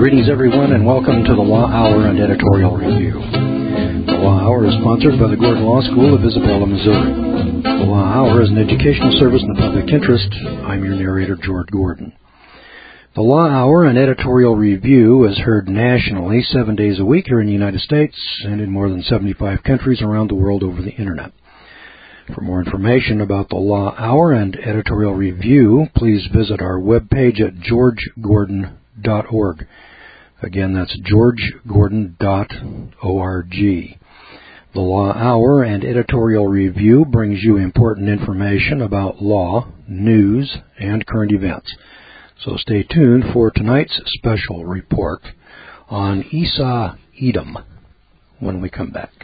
Greetings, everyone, and welcome to the Law Hour and Editorial Review. The Law Hour is sponsored by the Gordon Law School of Isabella, Missouri. The Law Hour is an educational service in the public interest. I'm your narrator, George Gordon. The Law Hour and Editorial Review is heard nationally 7 days a week here in the United States and in more than 75 countries around the world over the Internet. For more information about the Law Hour and Editorial Review, please visit our webpage at georgegordon.org. Again, that's georgegordon.org. The Law Hour and Editorial Review brings you important information about law, news, and current events. So stay tuned for tonight's special report on Esau Edom when we come back.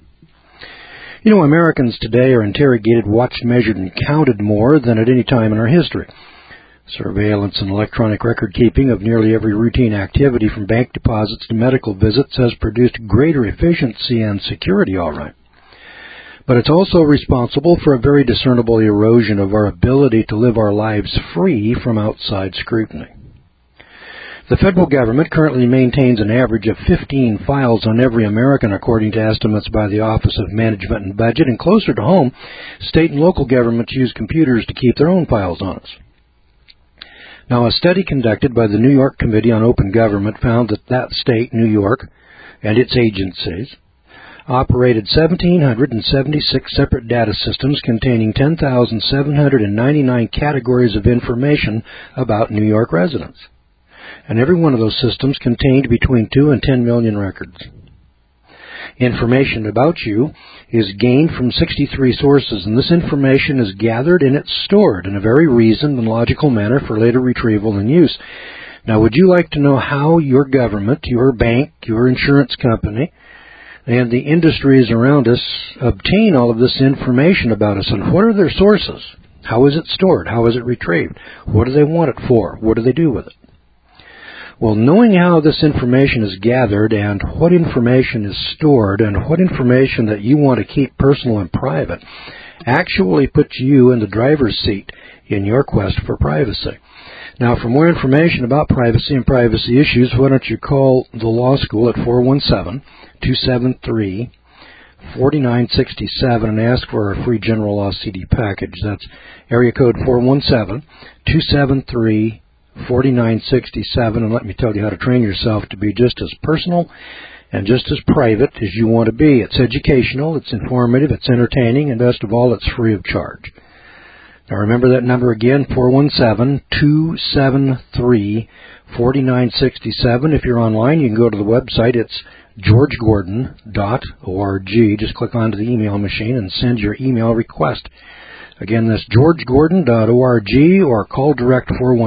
You know, Americans today are interrogated, watched, measured, and counted more than at any time in our history. Surveillance and electronic record-keeping of nearly every routine activity from bank deposits to medical visits has produced greater efficiency and security, all right. But it's also responsible for a very discernible erosion of our ability to live our lives free from outside scrutiny. The federal government currently maintains an average of 15 files on every American, according to estimates by the Office of Management and Budget, and closer to home, state and local governments use computers to keep their own files on us. Now, a study conducted by the New York Committee on Open Government found that state, New York, and its agencies operated 1,776 separate data systems containing 10,799 categories of information about New York residents. And every one of those systems contained between 2 and 10 million records. Information about you is gained from 63 sources, and this information is gathered and it's stored in a very reasoned and logical manner for later retrieval and use. Now, would you like to know how your government, your bank, your insurance company, and the industries around us obtain all of this information about us, and what are their sources? How is it stored? How is it retrieved? What do they want it for? What do they do with it? Well, knowing how this information is gathered and what information is stored and what information that you want to keep personal and private actually puts you in the driver's seat in your quest for privacy. Now, for more information about privacy and privacy issues, why don't you call the law school at 417-273-4967 and ask for our free general law CD package. That's area code 417-273-4967, and let me tell you how to train yourself to be just as personal and just as private as you want to be. It's educational, it's informative, it's entertaining, and best of all, it's free of charge. Now remember that number again, 417-273-4967. If you're online, you can go to the website. It's georgegordon.org. Just click onto the email machine and send your email request. Again, that's georgegordon.org, or call direct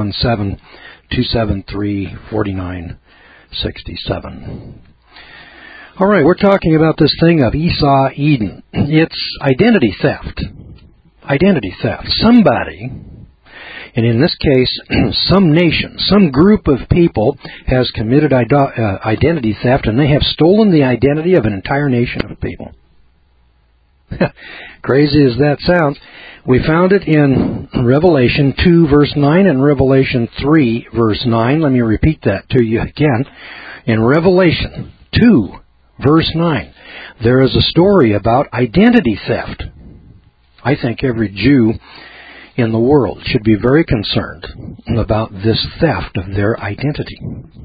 417-273-4967. All right, we're talking about this thing of Esau Edom. It's identity theft. Identity theft. Somebody, and in this case, some nation, some group of people has committed identity theft, and they have stolen the identity of an entire nation of people. Crazy as that sounds, we found it in Revelation 2, verse 9, and Revelation 3, verse 9. Let me repeat that to you again. In Revelation 2, verse 9, there is a story about identity theft. I think every Jew in the world should be very concerned about this theft of their identity.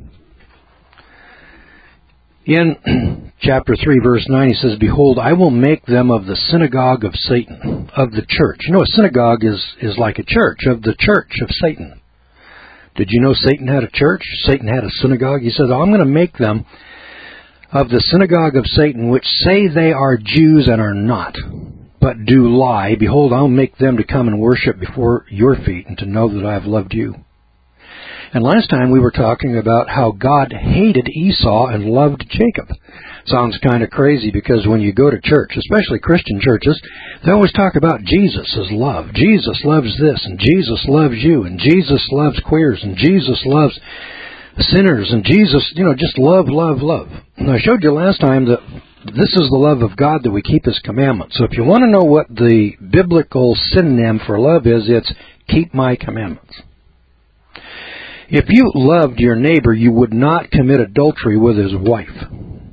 In chapter 3, verse 9, he says, "Behold, I will make them of the synagogue of Satan, of the church." You know, a synagogue is like a church, of the church of Satan. Did you know Satan had a church? Satan had a synagogue. He says, I'm going to make them of the synagogue of Satan, which say they are Jews and are not, but do lie. Behold, I'll make them to come and worship before your feet and to know that I have loved you. And last time we were talking about how God hated Esau and loved Jacob. Sounds kind of crazy because when you go to church, especially Christian churches, they always talk about Jesus as love. Jesus loves this, and Jesus loves you, and Jesus loves queers, and Jesus loves sinners, and Jesus, just love, love, love. And I showed you last time that this is the love of God, that we keep His commandments. So if you want to know what the biblical synonym for love is, it's keep my commandments. If you loved your neighbor, you would not commit adultery with his wife.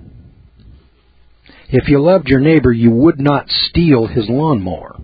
If you loved your neighbor, you would not steal his lawnmower.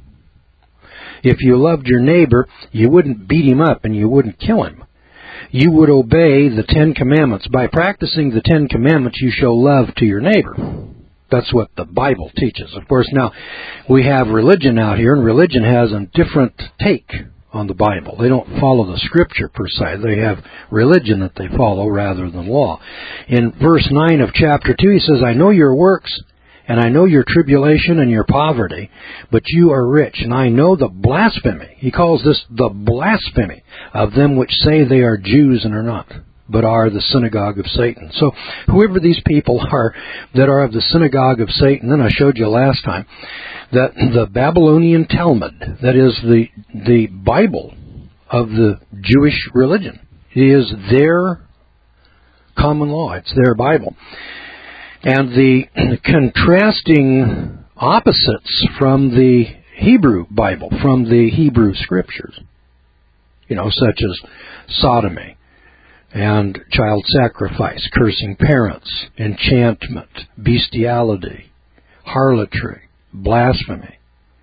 If you loved your neighbor, you wouldn't beat him up and you wouldn't kill him. You would obey the 10 Commandments. By practicing the 10 Commandments, you show love to your neighbor. That's what the Bible teaches. Of course, now, we have religion out here, and religion has a different take on the Bible. They don't follow the Scripture, per se. They have religion that they follow rather than law. In verse 9 of chapter 2, he says, I know your works, and I know your tribulation and your poverty, but you are rich, and I know the blasphemy. He calls this the blasphemy of them which say they are Jews and are not, but are the synagogue of Satan. So whoever these people are that are of the synagogue of Satan, then I showed you last time, that the Babylonian Talmud, that is the Bible of the Jewish religion, is their common law. It's their Bible. And the contrasting opposites from the Hebrew Bible, from the Hebrew Scriptures, such as sodomy and child sacrifice, cursing parents, enchantment, bestiality, harlotry, blasphemy,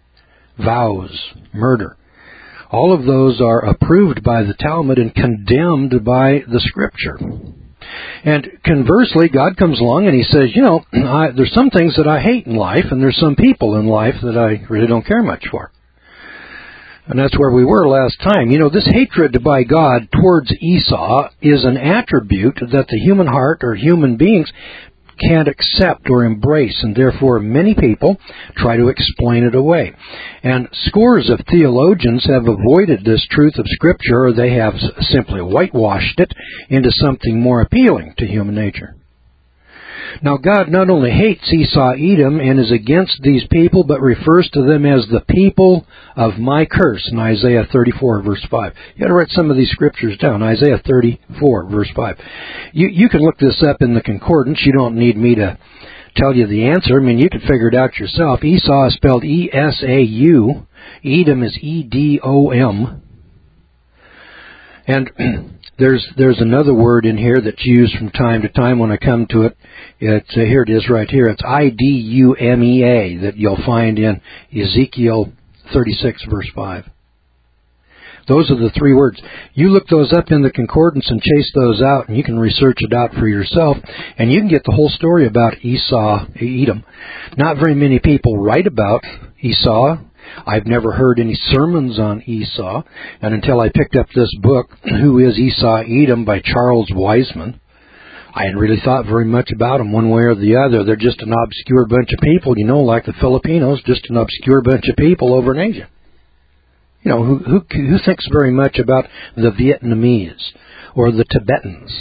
vows, murder. All of those are approved by the Talmud and condemned by the Scripture. And conversely, God comes along and He says, there's some things that I hate in life, and there's some people in life that I really don't care much for. And that's where we were last time. This hatred by God towards Esau is an attribute that the human heart or human beings can't accept or embrace, and therefore many people try to explain it away. And scores of theologians have avoided this truth of Scripture, or they have simply whitewashed it into something more appealing to human nature. Now, God not only hates Esau, Edom, and is against these people, but refers to them as the people of my curse in Isaiah 34, verse 5. You got to write some of these scriptures down. Isaiah 34, verse 5. You can look this up in the concordance. You don't need me to tell you the answer. You can figure it out yourself. Esau is spelled E-S-A-U. Edom is E-D-O-M. And there's another word in here that's used from time to time when I come to it. Here it is right here. It's I-D-U-M-E-A that you'll find in Ezekiel 36, verse 5. Those are the three words. You look those up in the concordance and chase those out, and you can research it out for yourself, and you can get the whole story about Esau, Edom. Not very many people write about Esau. I've never heard any sermons on Esau, and until I picked up this book, Who is Esau Edom, by Charles Wiseman, I hadn't really thought very much about them one way or the other. They're just an obscure bunch of people, like the Filipinos, just an obscure bunch of people over in Asia. Who thinks very much about the Vietnamese or the Tibetans?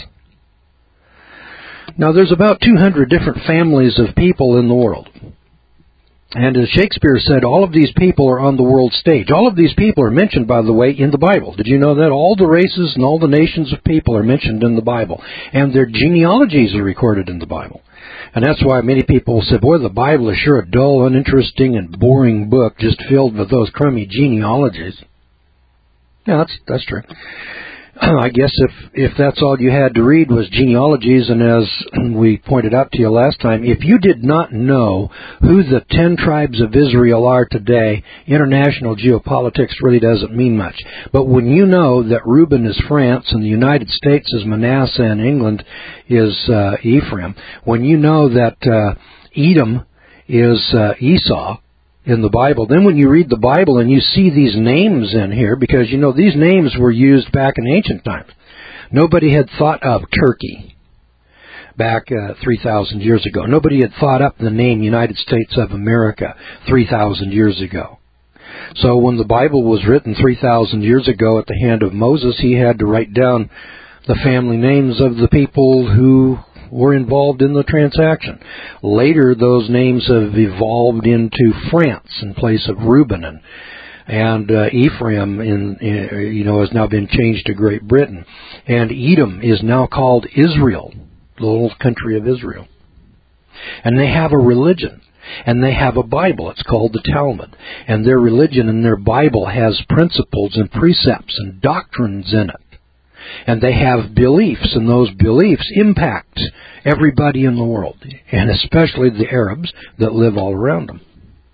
Now, there's about 200 different families of people in the world. And as Shakespeare said, all of these people are on the world stage. All of these people are mentioned, by the way, in the Bible. Did you know that? All the races and all the nations of people are mentioned in the Bible. And their genealogies are recorded in the Bible. And that's why many people say, boy, the Bible is sure a dull, uninteresting, and boring book just filled with those crummy genealogies. Yeah, that's true. I guess if that's all you had to read was genealogies, and as we pointed out to you last time, if you did not know who the 10 tribes of Israel are today, international geopolitics really doesn't mean much. But when you know that Reuben is France and the United States is Manasseh and England is Ephraim, when you know that Edom is Esau in the Bible, then when you read the Bible and you see these names in here, because these names were used back in ancient times. Nobody had thought of Turkey back 3,000 years ago. Nobody had thought up the name United States of America 3,000 years ago. So when the Bible was written 3,000 years ago at the hand of Moses, he had to write down the family names of the people who were involved in the transaction. Later, those names have evolved into France in place of Reuben, and Ephraim has now been changed to Great Britain, and Edom is now called Israel, the little country of Israel. And they have a religion, and they have a Bible. It's called the Talmud, and their religion and their Bible has principles and precepts and doctrines in it. And they have beliefs, and those beliefs impact everybody in the world, and especially the Arabs that live all around them.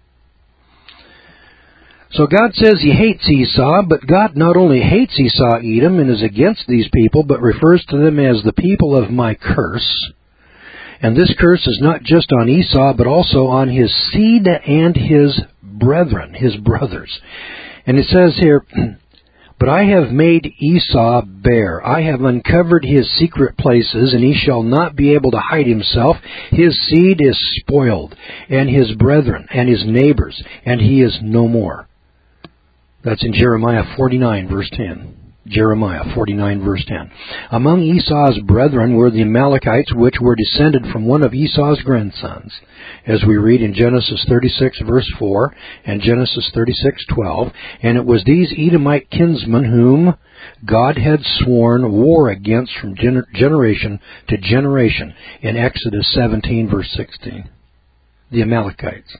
So God says He hates Esau, but God not only hates Esau, Edom, and is against these people, but refers to them as the people of my curse. And this curse is not just on Esau, but also on his seed and his brethren, his brothers. And it says here, but I have made Esau bare. I have uncovered his secret places, and he shall not be able to hide himself. His seed is spoiled, and his brethren, and his neighbors, and he is no more. That's in Jeremiah 49, verse 10. Jeremiah 49, verse 10. Among Esau's brethren were the Amalekites, which were descended from one of Esau's grandsons, as we read in Genesis 36, verse 4, and Genesis 36, 12. And it was these Edomite kinsmen whom God had sworn war against from generation to generation in Exodus 17, verse 16. The Amalekites.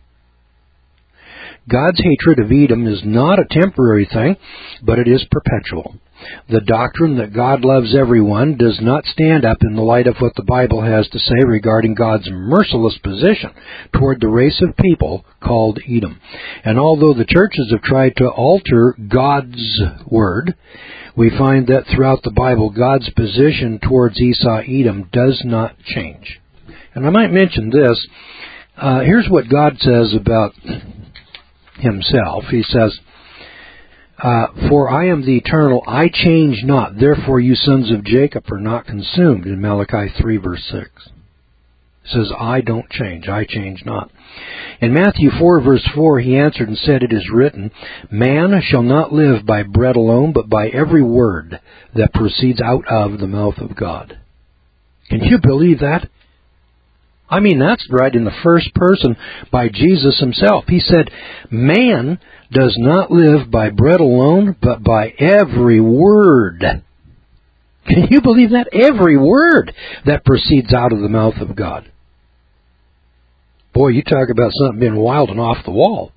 God's hatred of Edom is not a temporary thing, but it is perpetual. The doctrine that God loves everyone does not stand up in the light of what the Bible has to say regarding God's merciless position toward the race of people called Edom. And although the churches have tried to alter God's word, we find that throughout the Bible, God's position towards Esau, Edom does not change. And I might mention this. Here's what God says about Himself. He says, for I am the eternal, I change not, therefore you sons of Jacob are not consumed, in Malachi 3, verse 6. It says, I don't change, I change not. In Matthew 4, verse 4, He answered and said, it is written, man shall not live by bread alone, but by every word that proceeds out of the mouth of God. Can you believe that? I mean, that's right in the first person by Jesus Himself. He said, man does not live by bread alone, but by every word. Can you believe that? Every word that proceeds out of the mouth of God. Boy, you talk about something being wild and off the wall.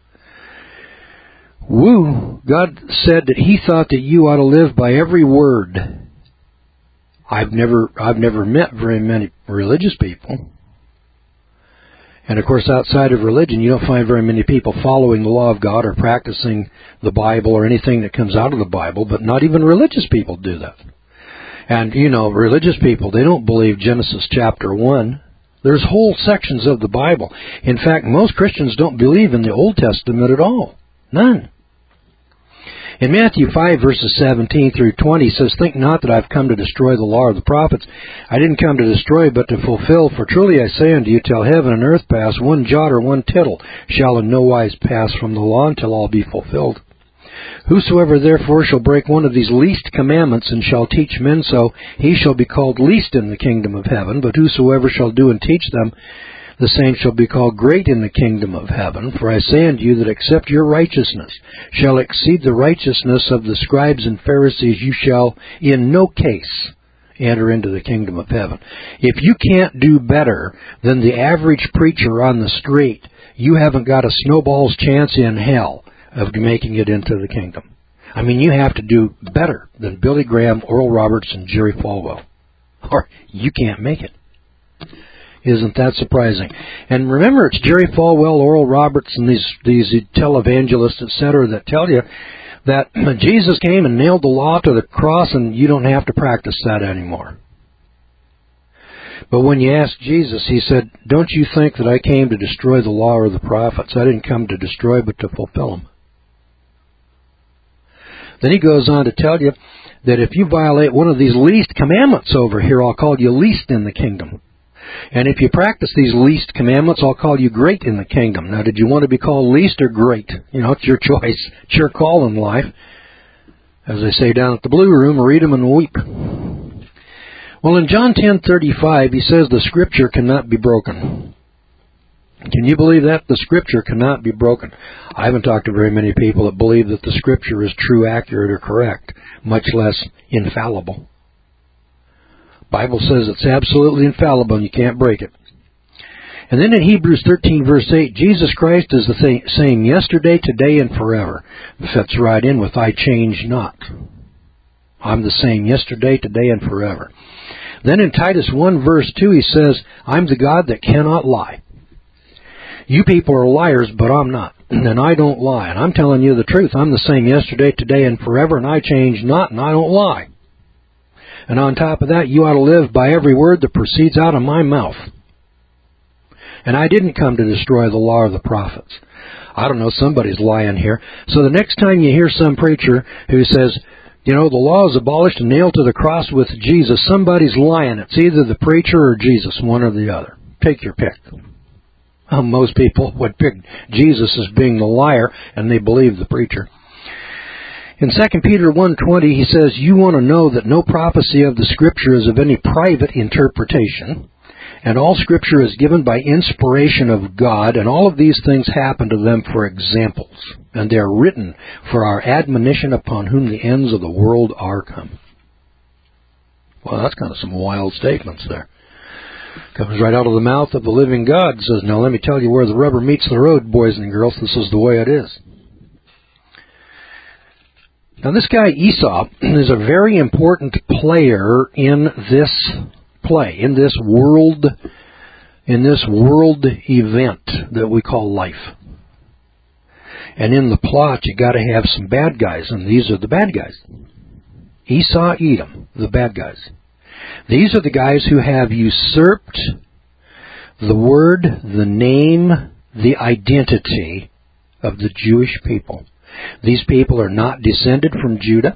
Woo! God said that He thought that you ought to live by every word. I've never met very many religious people. And of course, outside of religion, you don't find very many people following the law of God or practicing the Bible or anything that comes out of the Bible, but not even religious people do that. And, religious people, they don't believe Genesis chapter 1. There's whole sections of the Bible. In fact, most Christians don't believe in the Old Testament at all. None. In Matthew 5, verses 17 through 20, it says, think not that I've come to destroy the law or the prophets. I didn't come to destroy, but to fulfill. For truly I say unto you, till heaven and earth pass, one jot or one tittle shall in no wise pass from the law until all be fulfilled. Whosoever therefore shall break one of these least commandments and shall teach men so, he shall be called least in the kingdom of heaven. But whosoever shall do and teach them, the same shall be called great in the kingdom of heaven. For I say unto you that except your righteousness shall exceed the righteousness of the scribes and Pharisees, you shall in no case enter into the kingdom of heaven. If you can't do better than the average preacher on the street, you haven't got a snowball's chance in hell of making it into the kingdom. I mean, you have to do better than Billy Graham, Oral Roberts, and Jerry Falwell, or you can't make it. Isn't that surprising? And remember, it's Jerry Falwell, Oral Roberts, and these televangelists, etc., that tell you that Jesus came and nailed the law to the cross, and you don't have to practice that anymore. But when you ask Jesus, He said, don't you think that I came to destroy the law or the prophets? I didn't come to destroy, but to fulfill them. Then He goes on to tell you that if you violate one of these least commandments over here, I'll call you least in the kingdom. And if you practice these least commandments, I'll call you great in the kingdom. Now, did you want to be called least or great? It's your choice. It's your call in life. As they say down at the Blue Room, read them and weep. Well, in John 10:35, He says the Scripture cannot be broken. Can you believe that? The Scripture cannot be broken. I haven't talked to very many people that believe that the Scripture is true, accurate, or correct, much less infallible. Bible says it's absolutely infallible and you can't break it. And then in Hebrews 13, verse 8, Jesus Christ is the same yesterday, today, and forever. It fits right in with I change not. I'm the same yesterday, today, and forever. Then in Titus 1 verse 2 he says, I'm the God that cannot lie. You people are liars, but I'm not. And I don't lie. And I'm telling you the truth. I'm the same yesterday, today, and forever, and I change not, and I don't lie. And on top of that, you ought to live by every word that proceeds out of my mouth. And I didn't come to destroy the law of the prophets. I don't know, somebody's lying here. So the next time you hear some preacher who says, the law is abolished and nailed to the cross with Jesus, somebody's lying. It's either the preacher or Jesus, one or the other. Take your pick. Most people would pick Jesus as being the liar, and they believe the preacher. In 2 Peter 1:20, he says, you want to know that no prophecy of the Scripture is of any private interpretation, and all Scripture is given by inspiration of God, and all of these things happen to them for examples, and they are written for our admonition upon whom the ends of the world are come. Well, that's kind of some wild statements there. Comes right out of the mouth of the living God. Says, now let me tell you where the rubber meets the road, boys and girls. This is the way it is. Now this guy Esau is a very important player in this play, in this world event that we call life. And in the plot, you got to have some bad guys, and these are the bad guys. Esau, Edom, the bad guys. These are the guys who have usurped the word, the name, the identity of the Jewish people. These people are not descended from Judah.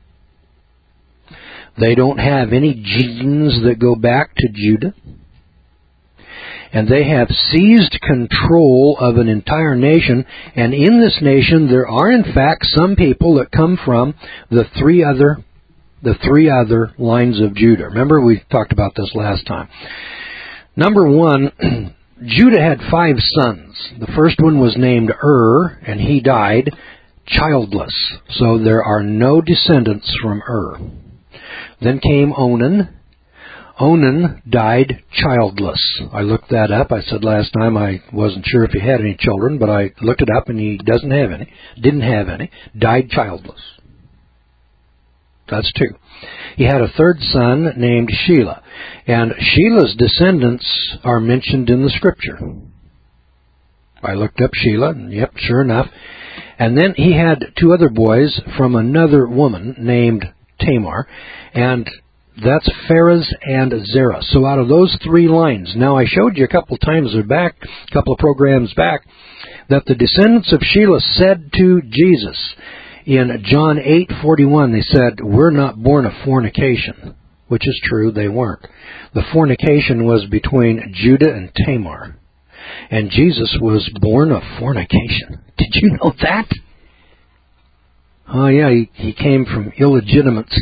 They don't have any genes that go back to Judah. And they have seized control of an entire nation. And in this nation, there are in fact some people that come from the three other lines of Judah. Remember, we talked about this last time. Number one, Judah had 5 sons. The first one was named and he died childless. So there are no descendants from Then came Onan. Onan died childless. I looked that up. I said last time I wasn't sure if he had any children, but I looked it up and he doesn't have any. Didn't have any. Died childless. That's 2. He had a third son named Shelah. And Shelah's descendants are mentioned in the Scripture. I looked up Shelah, and yep, sure enough. And then he had 2 other boys from another woman named Tamar. And that's Pharez and Zerah. So out of those 3 lines, now I showed you a couple of programs back, that the descendants of Shelah said to Jesus, in John 8:41, they said, we're not born of fornication, which is true, they weren't. The fornication was between Judah and Tamar. And Jesus was born of fornication. Did you know that? Oh yeah, he came from illegitimates.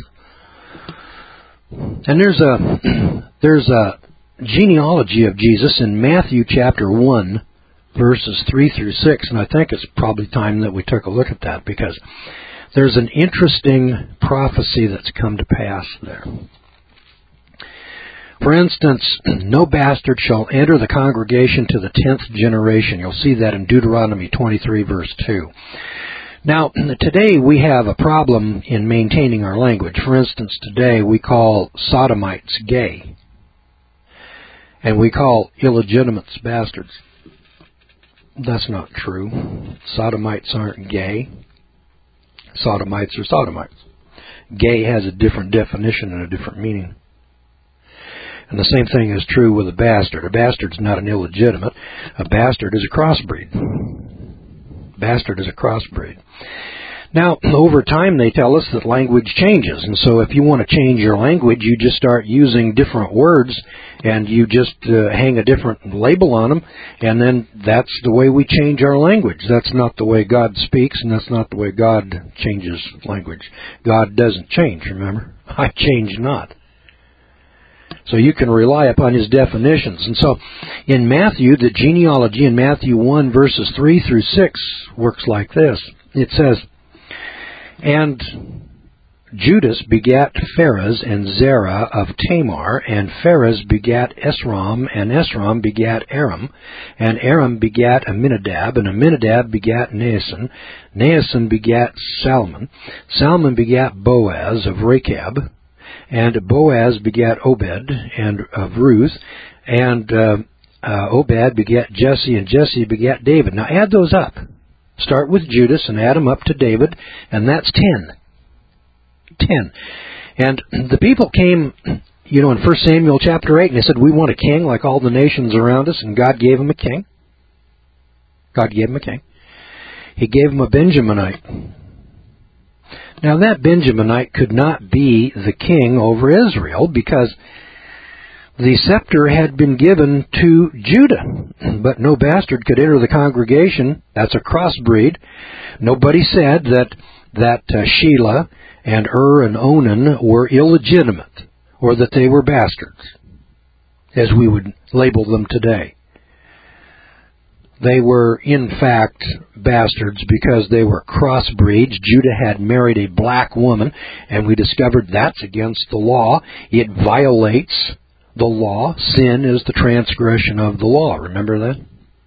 And there's a genealogy of Jesus in Matthew chapter 1, verses 3 through 6, and I think it's probably time that we took a look at that, because there's an interesting prophecy that's come to pass there. For instance, no bastard shall enter the congregation to the 10th generation. You'll see that in Deuteronomy 23, verse 2. Now, today we have a problem in maintaining our language. For instance, today we call sodomites gay, and we call illegitimates bastards. That's not true. Sodomites aren't gay. Sodomites are sodomites. Gay has a different definition and a different meaning. And the same thing is true with a bastard. A bastard's not an illegitimate. A bastard is a crossbreed. Bastard is a crossbreed. Now, over time, they tell us that language changes. And so if you want to change your language, you just start using different words, and you just hang a different label on them, and then that's the way we change our language. That's not the way God speaks, and that's not the way God changes language. God doesn't change, remember? I change not. So you can rely upon His definitions. And so in Matthew, the genealogy in Matthew 1, verses 3 through 6 works like this. It says, and Judas begat Pharez and Zerah of Tamar, and Pharez begat Esrom, and Esrom begat Aram, and Aram begat Amminadab, and Amminadab begat Naasson. Naasson begat Salmon. Salmon begat Boaz of Rechab, and Boaz begat Obed and of Ruth, and Obed begat Jesse, and Jesse begat David. Now add those up. Start with Judas and add them up to David, and that's 10. And the people came, in 1 Samuel chapter 8, and they said, we want a king like all the nations around us, and God gave them a king. God gave them a king. He gave them a Benjaminite. Now that Benjaminite could not be the king over Israel because the scepter had been given to Judah, but no bastard could enter the congregation. That's a crossbreed. Nobody said that Shelah and and Onan were illegitimate, or that they were bastards, as we would label them today. They were, in fact, bastards because they were crossbreeds. Judah had married a black woman, and we discovered that's against the law. It violates the law. Sin is the transgression of the law. Remember that?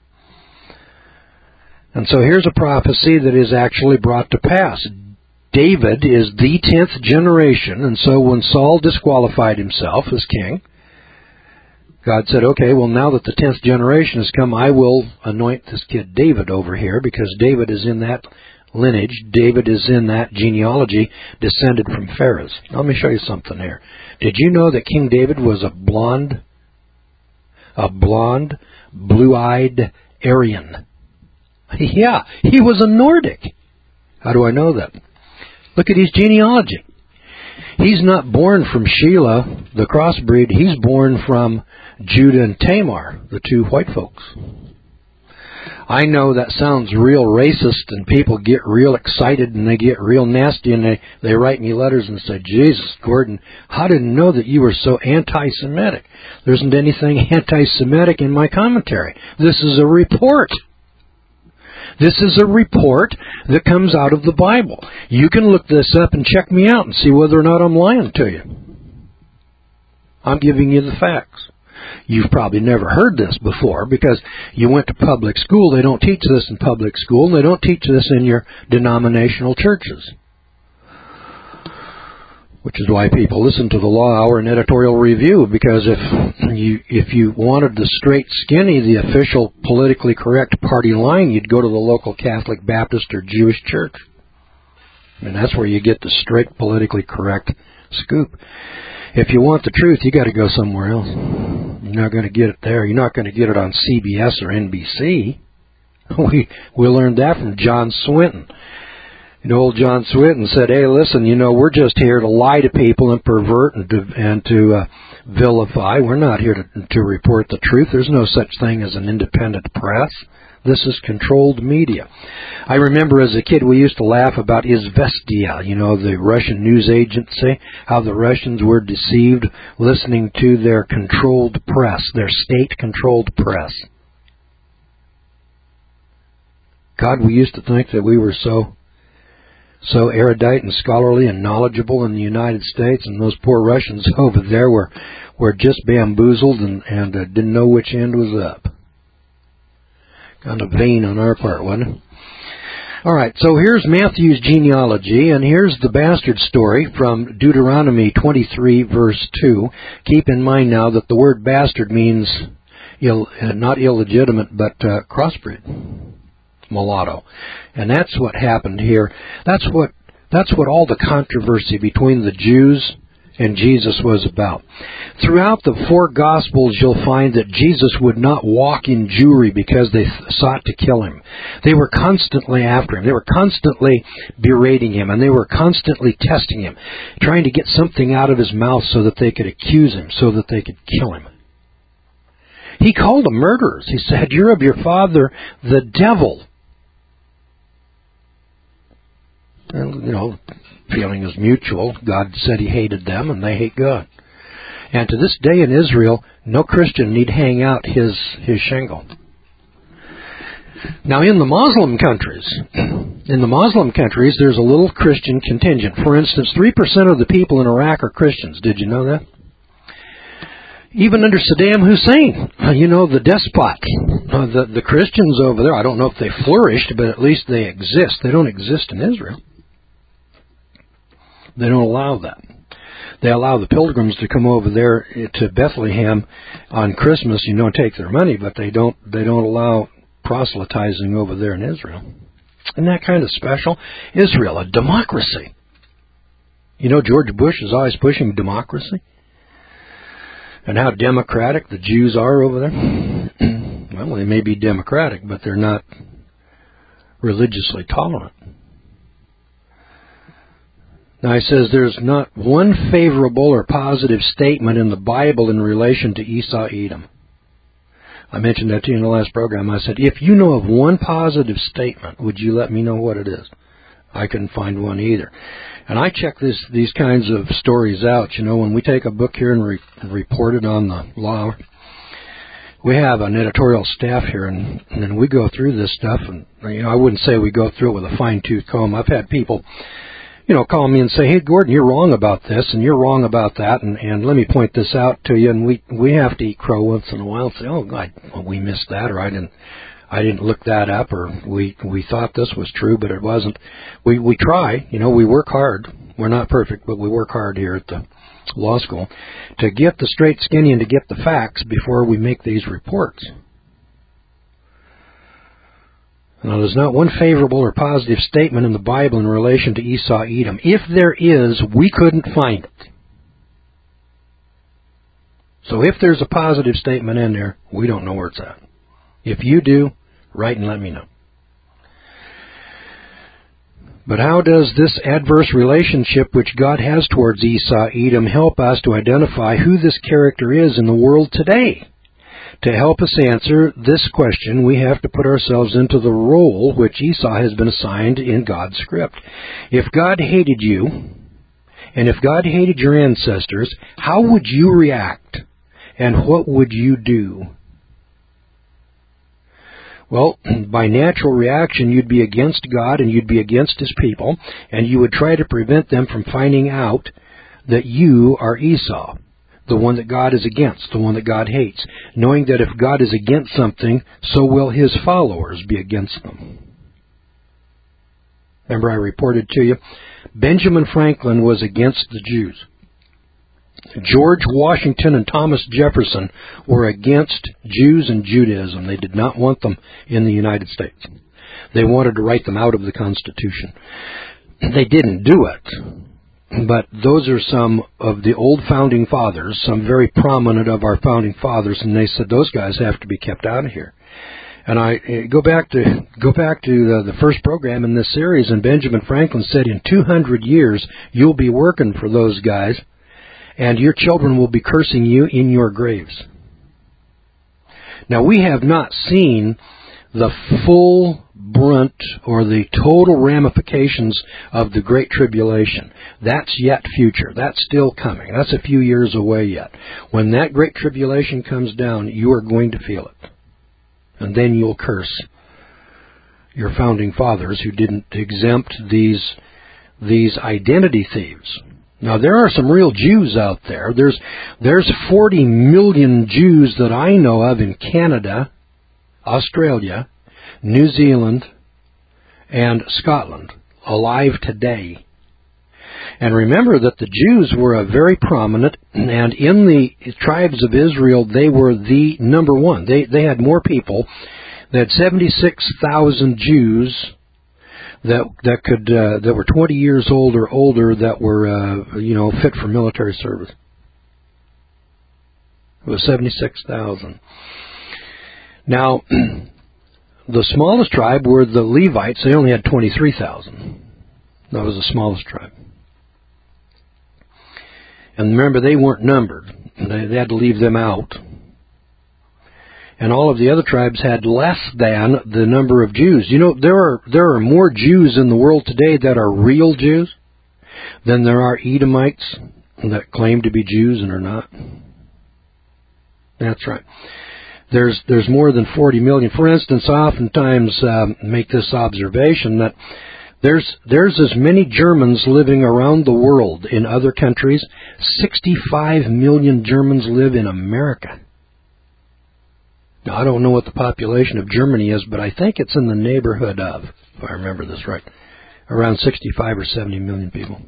And so here's a prophecy that is actually brought to pass. David is the 10th generation, and so when Saul disqualified himself as king, God said, okay, well, now that the 10th generation has come, I will anoint this kid David over here, because David is in that lineage. David is in that genealogy, descended from Pharez. Let me show you something here. Did you know that King David was a blonde, blue-eyed Aryan? Yeah, he was a Nordic. How do I know that? Look at his genealogy. He's not born from Shelah, the crossbreed. He's born from Judah and Tamar, the two white folks. I know that sounds real racist, and people get real excited, and they get real nasty, and they write me letters and say, Jesus, Gordon, I didn't know that you were so anti-Semitic. There isn't anything anti-Semitic in my commentary. This is a report. This is a report that comes out of the Bible. You can look this up and check me out and see whether or not I'm lying to you. I'm giving you the facts. You've probably never heard this before because you went to public school. They don't teach this in public school, and they don't teach this in your denominational churches. Which is why people listen to the Law Hour and Editorial Review, because if you wanted the straight skinny, the official politically correct party line, you'd go to the local Catholic, Baptist, or Jewish church. And that's where you get the straight politically correct scoop. If you want the truth, you got to go somewhere else. You're not going to get it there. You're not going to get it on CBS or NBC. We learned that from John Swinton. Old John Swinton said, hey, listen, we're just here to lie to people and pervert and to vilify. We're not here to report the truth. There's no such thing as an independent press. This is controlled media. I remember as a kid we used to laugh about Izvestia, the Russian news agency, how the Russians were deceived listening to their controlled press, their state-controlled press. God, we used to think that we were so erudite and scholarly and knowledgeable in the United States, and those poor Russians over there were just bamboozled and didn't know which end was up. Kind of vain on our part, wasn't it? All right, so here's Matthew's genealogy, and here's the bastard story from Deuteronomy 23, verse 2. Keep in mind now that the word bastard means not illegitimate, but crossbreed. Mulatto. And that's what happened here. That's what all the controversy between the Jews and Jesus was about. Throughout the four Gospels, you'll find that Jesus would not walk in Jewry because they sought to kill him. They were constantly after him. They were constantly berating him, and they were constantly testing him, trying to get something out of his mouth so that they could accuse him, so that they could kill him. He called them murderers. He said, you're of your father, the devil. And, feeling is mutual. God said he hated them, and they hate God. And to this day in Israel, no Christian need hang out his shingle. Now, in the Muslim countries, there's a little Christian contingent. For instance, 3% of the people in Iraq are Christians. Did you know that? Even under Saddam Hussein, the despot, the Christians over there, I don't know if they flourished, but at least they exist. They don't exist in Israel. They don't allow that. They allow the pilgrims to come over there to Bethlehem on Christmas, take their money, but they don't allow proselytizing over there in Israel. Isn't that kind of special? Israel, a democracy. George Bush is always pushing democracy. And how democratic the Jews are over there. Well, they may be democratic, but they're not religiously tolerant. Now he says there's not one favorable or positive statement in the Bible in relation to Esau, Edom. I mentioned that to you in the last program. I said, if you know of one positive statement, would you let me know what it is? I couldn't find one either. And I check these kinds of stories out. When we take a book here and report it on the law, we have an editorial staff here, and we go through this stuff. And I wouldn't say we go through it with a fine-tooth comb. I've had people call me and say, hey, Gordon, you're wrong about this, and you're wrong about that, and let me point this out to you. And we have to eat crow once in a while and say, oh, God, we missed that, or I didn't look that up, or we thought this was true, but it wasn't. We try, we work hard. We're not perfect, but we work hard here at the law school to get the straight skinny and to get the facts before we make these reports. Now, there's not one favorable or positive statement in the Bible in relation to Esau, Edom. If there is, we couldn't find it. So if there's a positive statement in there, we don't know where it's at. If you do, write and let me know. But how does this adverse relationship which God has towards Esau, Edom, help us to identify who this character is in the world today? To help us answer this question, we have to put ourselves into the role which Esau has been assigned in God's script. If God hated you, and if God hated your ancestors, how would you react? And what would you do? Well, by natural reaction, you'd be against God and you'd be against His people, and you would try to prevent them from finding out that you are Esau, the one that God is against, the one that God hates, knowing that if God is against something, so will His followers be against them. Remember I reported to you, Benjamin Franklin was against the Jews. George Washington and Thomas Jefferson were against Jews and Judaism. They did not want them in the United States. They wanted to write them out of the Constitution. They didn't do it, but those are some of the old founding fathers, some very prominent of our founding fathers, and they said those guys have to be kept out of here. And I go back to the first program in this series, and Benjamin Franklin said, in 200 years, you'll be working for those guys, and your children will be cursing you in your graves. Now, we have not seen the full brunt or the total ramifications of the Great Tribulation. That's yet future. That's still coming. That's a few years away yet. When that Great Tribulation comes down, you are going to feel it. And then you'll curse your founding fathers who didn't exempt these identity thieves. Now, there are some real Jews out there. There's 40 million Jews that I know of in Canada, Australia, New Zealand, and Scotland, alive today. And remember that the Jews were a very prominent, and in the tribes of Israel, they were the number one. They had more people. They had 76,000 Jews that were 20 years old or older that were fit for military service. It was 76,000. Now, the smallest tribe were the Levites. They only had 23,000. That was the smallest tribe. And remember, they weren't numbered. They had to leave them out. And all of the other tribes had less than the number of Jews. You know, there are more Jews in the world today that are real Jews than there are Edomites that claim to be Jews and are not. That's right. there's more than 40 million. For instance, I oftentimes make this observation that there's as many Germans living around the world in other countries. 65 million Germans live in America. Now, I don't know what the population of Germany is, but I think it's in the neighborhood of, if I remember this right, around 65 or 70 million people.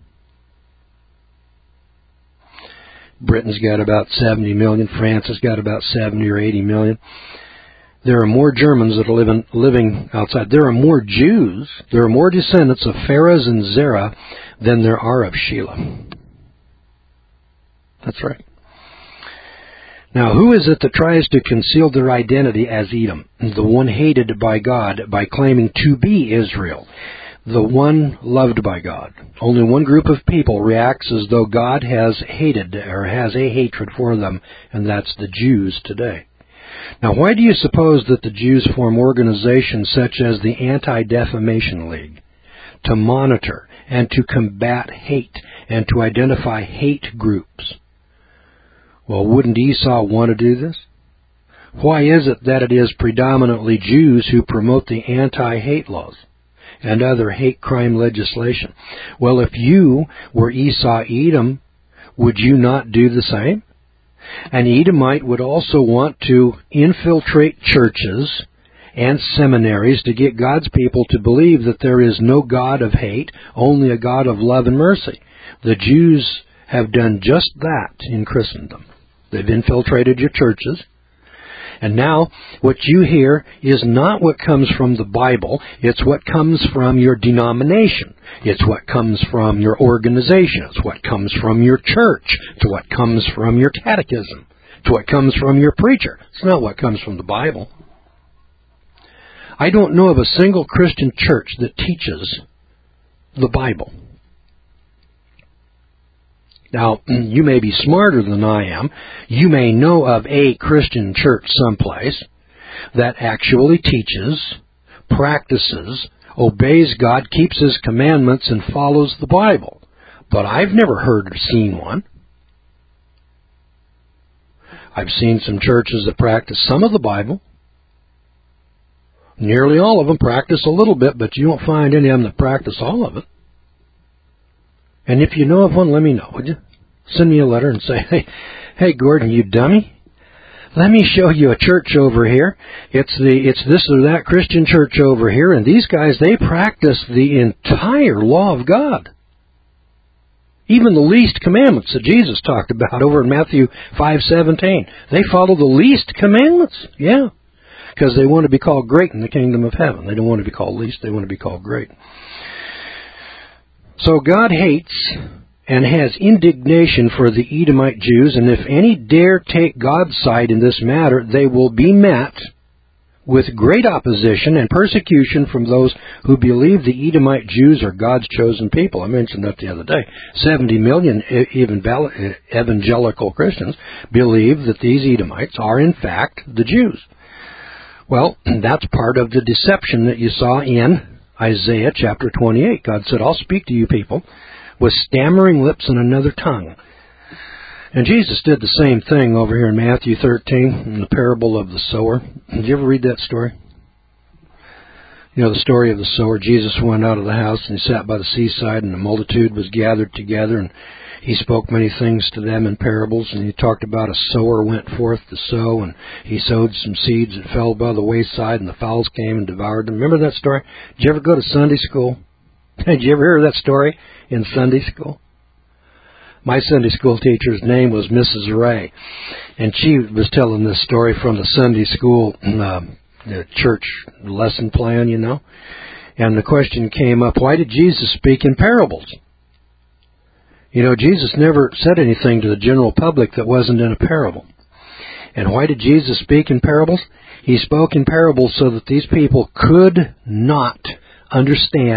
Britain's got about 70 million. France has got about 70 or 80 million. There are more Germans that are living outside. There are more Jews. There are more descendants of Pharez and Zerah than there are of Shelah. That's right. Now, who is it that tries to conceal their identity as Edom, the one hated by God, by claiming to be Israel, the one loved by God? Only one group of people reacts as though God has hated or has a hatred for them, and that's the Jews today. Now, why do you suppose that the Jews form organizations such as the Anti-Defamation League to monitor and to combat hate and to identify hate groups? Well, wouldn't Esau want to do this? Why is it that it is predominantly Jews who promote the anti-hate laws and other hate crime legislation? Well, if you were Esau Edom, would you not do the same? An Edomite would also want to infiltrate churches and seminaries to get God's people to believe that there is no God of hate, only a God of love and mercy. The Jews have done just that in Christendom. They've infiltrated your churches. And now, what you hear is not what comes from the Bible. It's what comes from your denomination. It's what comes from your organization. It's what comes from your church. It's what comes from your catechism. It's what comes from your preacher. It's not what comes from the Bible. I don't know of a single Christian church that teaches the Bible. Now, you may be smarter than I am. You may know of a Christian church someplace that actually teaches, practices, obeys God, keeps His commandments, and follows the Bible. But I've never heard or seen one. I've seen some churches that practice some of the Bible. Nearly all of them practice a little bit, but you won't find any of them that practice all of it. And if you know of one, let me know, would you? Send me a letter and say, hey, Gordon, you dummy. Let me show you a church over here. It's this or that Christian church over here, and these guys, they practice the entire law of God. Even the least commandments that Jesus talked about over in Matthew 5:17. They follow the least commandments. Yeah. Because they want to be called great in the kingdom of heaven. They don't want to be called least, they want to be called great. So God hates and has indignation for the Edomite Jews, and if any dare take God's side in this matter, they will be met with great opposition and persecution from those who believe the Edomite Jews are God's chosen people. I mentioned that the other day. 70 million evangelical Christians believe that these Edomites are in fact the Jews. Well, that's part of the deception that you saw in Isaiah chapter 28. God said, I'll speak to you people with stammering lips and another tongue. And Jesus did the same thing over here in Matthew 13, in the parable of the sower. Did you ever read that story? You know the story of the sower. Jesus went out of the house and he sat by the seaside, and the multitude was gathered together, and he spoke many things to them in parables, and he talked about a sower went forth to sow, and he sowed some seeds that fell by the wayside, and the fowls came and devoured them. Remember that story? Did you ever go to Sunday school? Did you ever hear that story in Sunday school? My Sunday school teacher's name was Mrs. Ray, and she was telling this story from the Sunday school the church lesson plan, you know. And the question came up, why did Jesus speak in parables? You know, Jesus never said anything to the general public that wasn't in a parable. And why did Jesus speak in parables? He spoke in parables so that these people could not understand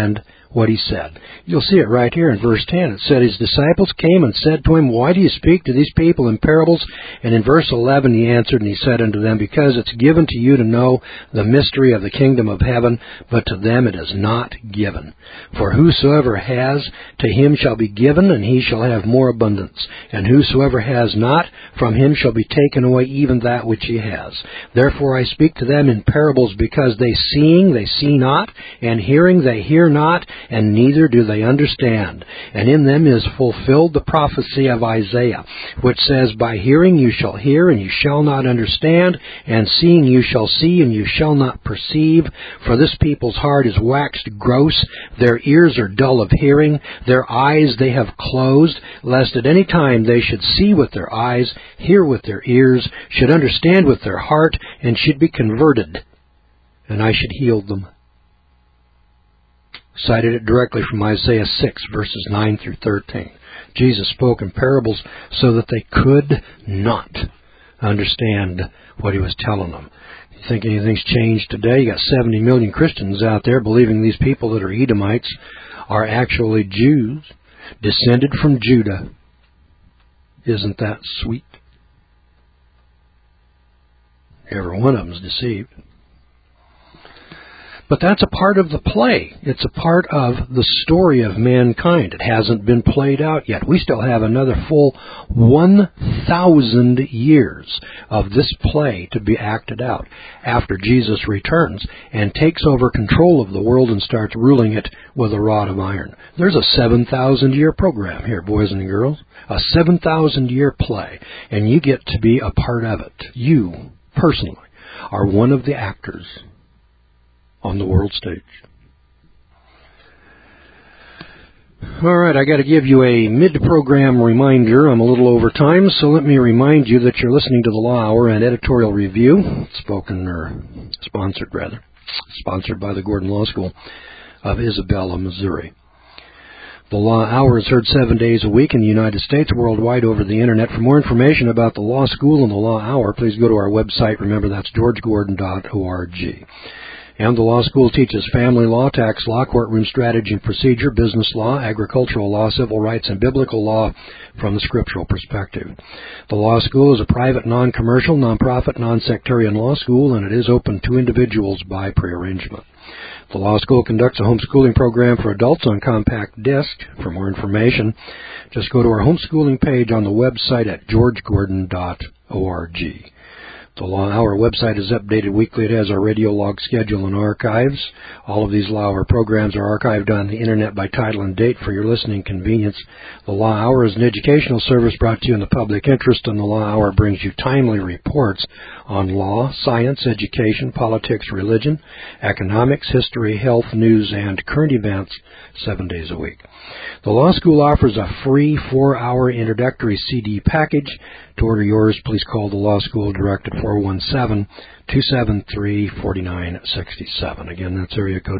what he said. You'll see it right here in verse 10. It said, his disciples came and said to him, why do you speak to these people in parables? And in verse 11 he answered and he said unto them, because it's given to you to know the mystery of the kingdom of heaven, but to them it is not given. For whosoever has, to him shall be given, and he shall have more abundance. And whosoever has not, from him shall be taken away even that which he has. Therefore I speak to them in parables, because they seeing they see not, and hearing they hear not, and neither do they understand. And in them is fulfilled the prophecy of Isaiah, which says, by hearing you shall hear, and you shall not understand, and seeing you shall see, and you shall not perceive. For this people's heart is waxed gross, their ears are dull of hearing, their eyes they have closed, lest at any time they should see with their eyes, hear with their ears, should understand with their heart, and should be converted, and I should heal them. Cited it directly from Isaiah 6, verses 9 through 13. Jesus spoke in parables so that they could not understand what he was telling them. You think anything's changed today? You got 70 million Christians out there believing these people that are Edomites are actually Jews, descended from Judah. Isn't that sweet? Every one of them's deceived. But that's a part of the play. It's a part of the story of mankind. It hasn't been played out yet. We still have another full 1,000 years of this play to be acted out after Jesus returns and takes over control of the world and starts ruling it with a rod of iron. There's a 7,000-year program here, boys and girls. A 7,000-year play. And you get to be a part of it. You, personally, are one of the actors on the world stage. All right, I got to give you a mid-program reminder. I'm a little over time, so let me remind you that you're listening to the Law Hour and Editorial Review, sponsored by the Gordon Law School of Isabella, Missouri. The Law Hour is heard 7 days a week in the United States, worldwide over the Internet. For more information about the Law School and the Law Hour, please go to our website. Remember, that's georgegordon.org. And the law school teaches family law, tax law, courtroom strategy and procedure, business law, agricultural law, civil rights, and biblical law from the scriptural perspective. The law school is a private, non-commercial, non-profit, non-sectarian law school, and it is open to individuals by prearrangement. The law school conducts a homeschooling program for adults on compact disc. For more information, just go to our homeschooling page on the website at georgegordon.org. The Law Hour website is updated weekly. It has our radio log schedule and archives. All of these Law Hour programs are archived on the Internet by title and date for your listening convenience. The Law Hour is an educational service brought to you in the public interest, and the Law Hour brings you timely reports on law, science, education, politics, religion, economics, history, health, news, and current events 7 days a week. The Law School offers a free 4-hour introductory CD package. To order yours, please call the Law School direct at 417-273-4967. Again, that's area code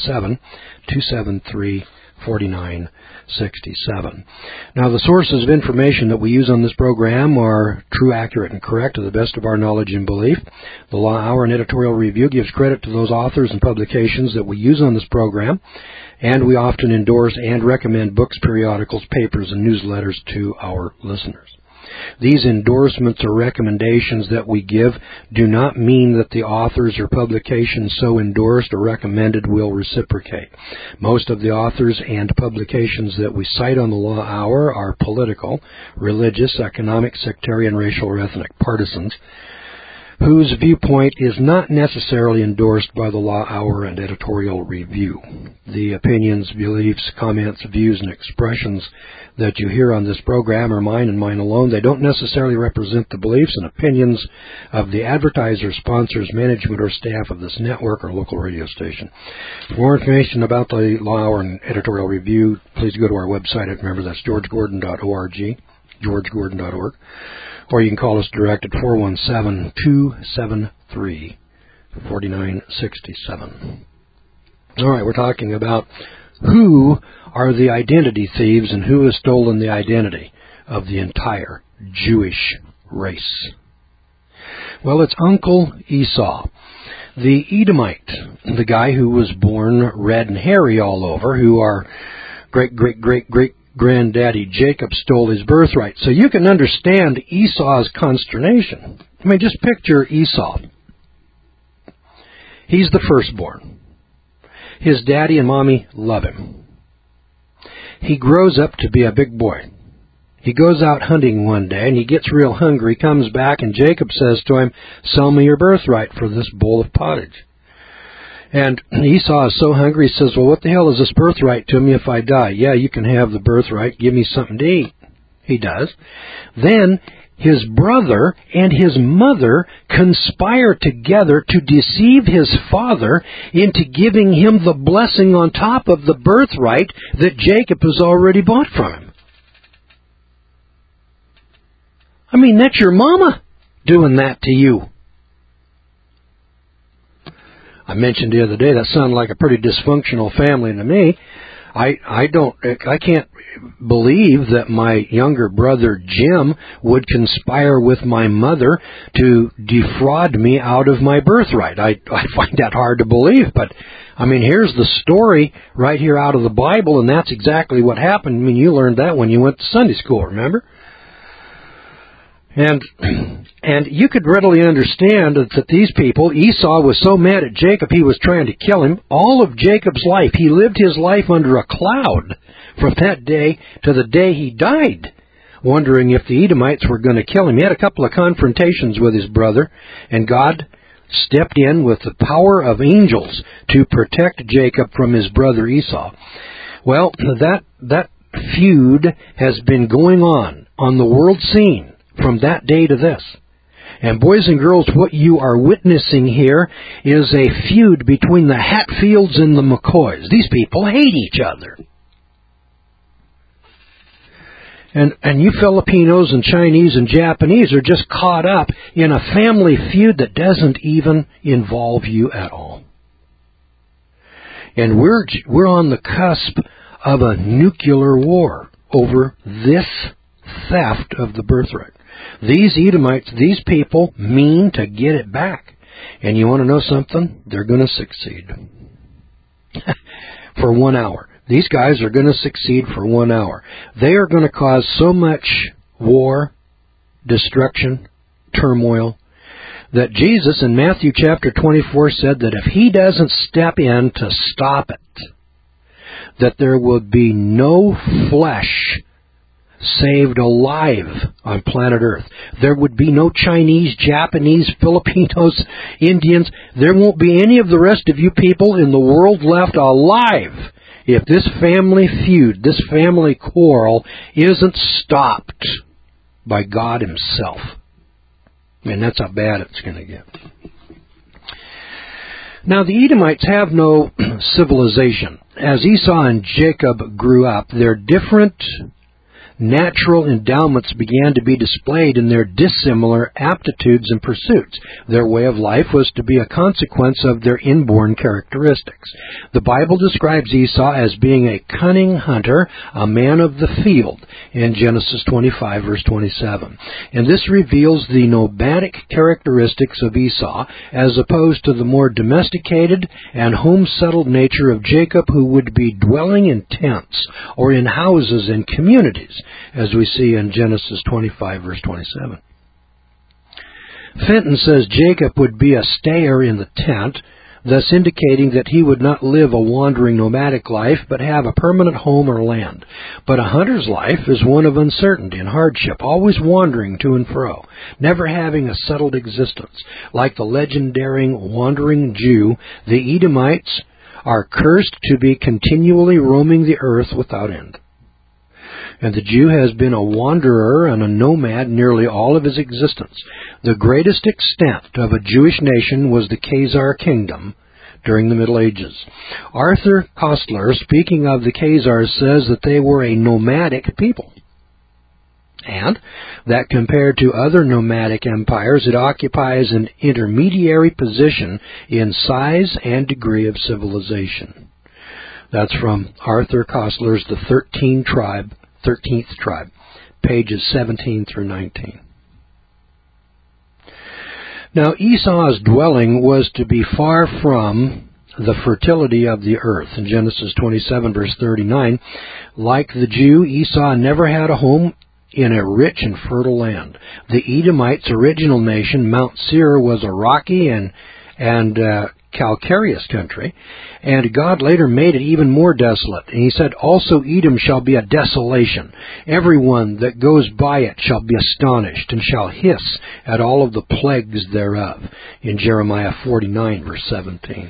417-273-4967. Now, the sources of information that we use on this program are true, accurate, and correct to the best of our knowledge and belief. The Law Hour and Editorial Review gives credit to those authors and publications that we use on this program, and we often endorse and recommend books, periodicals, papers, and newsletters to our listeners. These endorsements or recommendations that we give do not mean that the authors or publications so endorsed or recommended will reciprocate. Most of the authors and publications that we cite on the Law Hour are political, religious, economic, sectarian, racial, or ethnic partisans, whose viewpoint is not necessarily endorsed by the Law Hour and Editorial Review. The opinions, beliefs, comments, views, and expressions that you hear on this program are mine and mine alone. They don't necessarily represent the beliefs and opinions of the advertisers, sponsors, management, or staff of this network or local radio station. For more information about the Law Hour and Editorial Review, please go to our website. Remember, that's georgegordon.org, georgegordon.org. Or you can call us direct at 417-273-4967. All right, we're talking about who are the identity thieves and who has stolen the identity of the entire Jewish race. Well, it's Uncle Esau. the Edomite, the guy who was born red and hairy all over, who our great-great-great-great-granddaddy Jacob stole his birthright. So you can understand Esau's consternation. I mean, just picture Esau. He's the firstborn. His daddy and mommy love him. He grows up to be a big boy. He goes out hunting one day, and he gets real hungry, comes back, and Jacob says to him, "Sell me your birthright for this bowl of pottage." And Esau is so hungry, he says, "Well, what the hell is this birthright to me if I die?" "Yeah, you can have the birthright. Give me something to eat." He does. Then his brother and his mother conspire together to deceive his father into giving him the blessing on top of the birthright that Jacob has already bought from him. I mean, that's your mama doing that to you. I mentioned the other day that sounded like a pretty dysfunctional family to me. I can't believe that my younger brother Jim would conspire with my mother to defraud me out of my birthright. I find that hard to believe, but I mean, here's the story right here out of the Bible, and that's exactly what happened. I mean, you learned that when you went to Sunday school, remember? And you could readily understand that these people, Esau was so mad at Jacob he was trying to kill him. All of Jacob's life, he lived his life under a cloud from that day to the day he died, wondering if the Edomites were going to kill him. He had a couple of confrontations with his brother, and God stepped in with the power of angels to protect Jacob from his brother Esau. Well, that feud has been going on the world scene from that day to this. And boys and girls, what you are witnessing here is a feud between the Hatfields and the McCoys. These people hate each other. And you Filipinos and Chinese and Japanese are just caught up in a family feud that doesn't even involve you at all. And we're on the cusp of a nuclear war over this theft of the birthright. These Edomites, these people mean to get it back. And you want to know something? They're going to succeed. For 1 hour. These guys are going to succeed for 1 hour. They are going to cause so much war, destruction, turmoil, that Jesus in Matthew chapter 24 said that if He doesn't step in to stop it, that there will be no flesh saved alive on planet Earth. There would be no Chinese, Japanese, Filipinos, Indians. There won't be any of the rest of you people in the world left alive if this family feud, this family quarrel isn't stopped by God Himself. And that's how bad it's going to get. Now, the Edomites have no civilization. As Esau and Jacob grew up, their different natural endowments began to be displayed in their dissimilar aptitudes and pursuits. Their way of life was to be a consequence of their inborn characteristics. The Bible describes Esau as being a cunning hunter, a man of the field, in Genesis 25, verse 27. And this reveals the nomadic characteristics of Esau, as opposed to the more domesticated and home-settled nature of Jacob, who would be dwelling in tents or in houses and communities, as we see in Genesis 25, verse 27. Fenton says Jacob would be a stayer in the tent, thus indicating that he would not live a wandering nomadic life, but have a permanent home or land. But a hunter's life is one of uncertainty and hardship, always wandering to and fro, never having a settled existence. Like the legendary wandering Jew, the Edomites are cursed to be continually roaming the earth without end. And the Jew has been a wanderer and a nomad nearly all of his existence. The greatest extent of a Jewish nation was the Khazar kingdom during the Middle Ages. Arthur Koestler, speaking of the Khazars, says that they were a nomadic people, and that compared to other nomadic empires, it occupies an intermediary position in size and degree of civilization. That's from Arthur Koestler's The 13th Tribe, pages 17 through 19. Now Esau's dwelling was to be far from the fertility of the earth. In Genesis 27, verse 39, like the Jew, Esau never had a home in a rich and fertile land. The Edomites' original nation, Mount Seir, was a rocky and calcareous country, and God later made it even more desolate. And he said, also Edom shall be a desolation. Everyone that goes by it shall be astonished, and shall hiss at all of the plagues thereof. In Jeremiah 49, verse 17.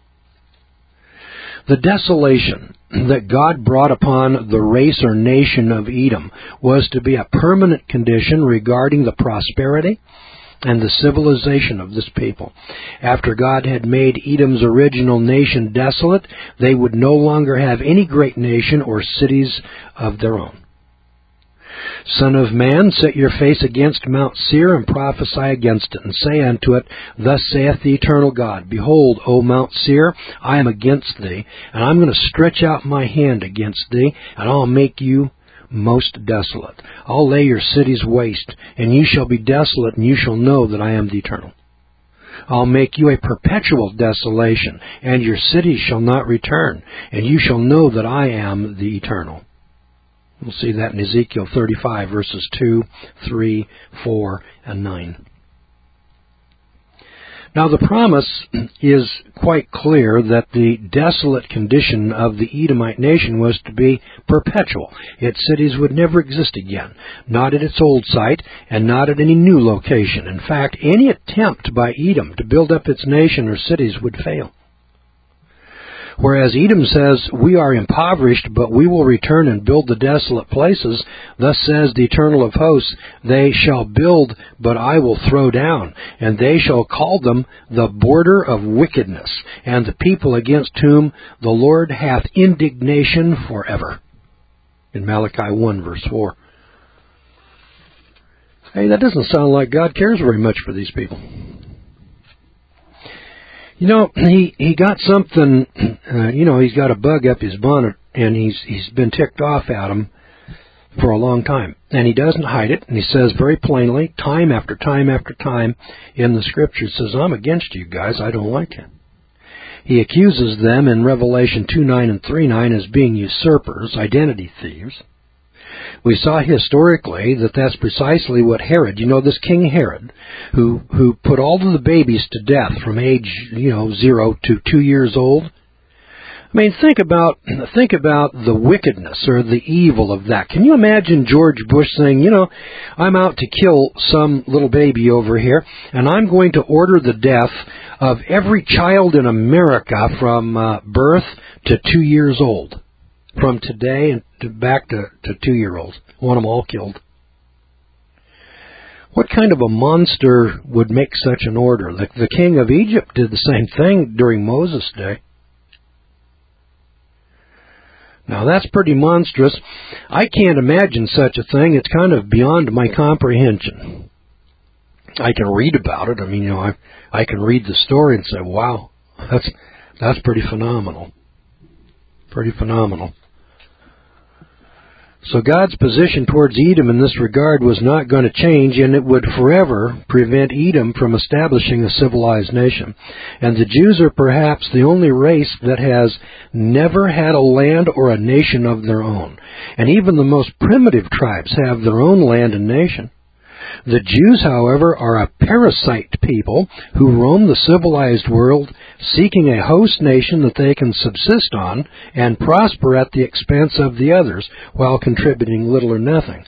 The desolation that God brought upon the race or nation of Edom was to be a permanent condition regarding the prosperity and the civilization of this people. After God had made Edom's original nation desolate, they would no longer have any great nation or cities of their own. Son of man, set your face against Mount Seir, and prophesy against it, and say unto it, Thus saith the eternal God, Behold, O Mount Seir, I am against thee, and I'm going to stretch out my hand against thee, and I'll make you most desolate. I'll lay your cities waste, and you shall be desolate, and you shall know that I am the Eternal. I'll make you a perpetual desolation, and your cities shall not return, and you shall know that I am the Eternal. We'll see that in Ezekiel 35, verses 2, 3, 4, and 9. Now the promise is quite clear that the desolate condition of the Edomite nation was to be perpetual. Its cities would never exist again, not at its old site, and not at any new location. In fact, any attempt by Edom to build up its nation or cities would fail. Whereas Edom says, we are impoverished, but we will return and build the desolate places. Thus says the Eternal of hosts, they shall build, but I will throw down, and they shall call them the border of wickedness, and the people against whom the Lord hath indignation forever. In Malachi 1, verse 4. Hey, that doesn't sound like God cares very much for these people. You know, he got something, he's got a bug up his bonnet, and he's been ticked off at him for a long time. And he doesn't hide it, and he says very plainly, time after time after time in the Scripture, says, I'm against you guys, I don't like you. He accuses them in Revelation 2:9 and 3:9 as being usurpers, identity thieves. We saw historically that that's precisely what Herod, this King Herod, who put all of the babies to death from age, 0 to 2 years old. I mean, think about the wickedness or the evil of that. Can you imagine George Bush saying, I'm out to kill some little baby over here, and I'm going to order the death of every child in America from birth to 2 years old. From today and back to 2-year-olds. I want them all killed. What kind of a monster would make such an order? The king of Egypt did the same thing during Moses' day. Now that's pretty monstrous. I can't imagine such a thing. It's kind of beyond my comprehension. I can read about it. I mean, I can read the story and say, wow, that's pretty phenomenal. Pretty phenomenal. So God's position towards Edom in this regard was not going to change, and it would forever prevent Edom from establishing a civilized nation. And the Jews are perhaps the only race that has never had a land or a nation of their own. And even the most primitive tribes have their own land and nation. The Jews, however, are a parasite people who roam the civilized world seeking a host nation that they can subsist on and prosper at the expense of the others while contributing little or nothing.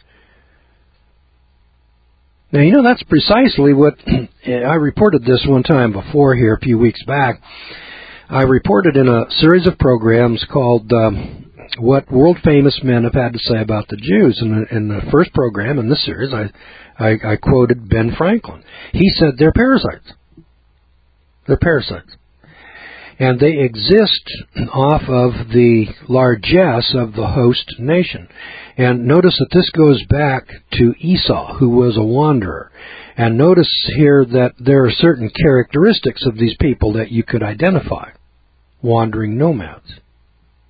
Now, that's precisely what I reported this one time before here a few weeks back. I reported in a series of programs called What World-Famous Men Have Had to Say About the Jews. In the first program in this series, I quoted Ben Franklin. He said they're parasites. They're parasites. And they exist off of the largesse of the host nation. And notice that this goes back to Esau, who was a wanderer. And notice here that there are certain characteristics of these people that you could identify. Wandering nomads.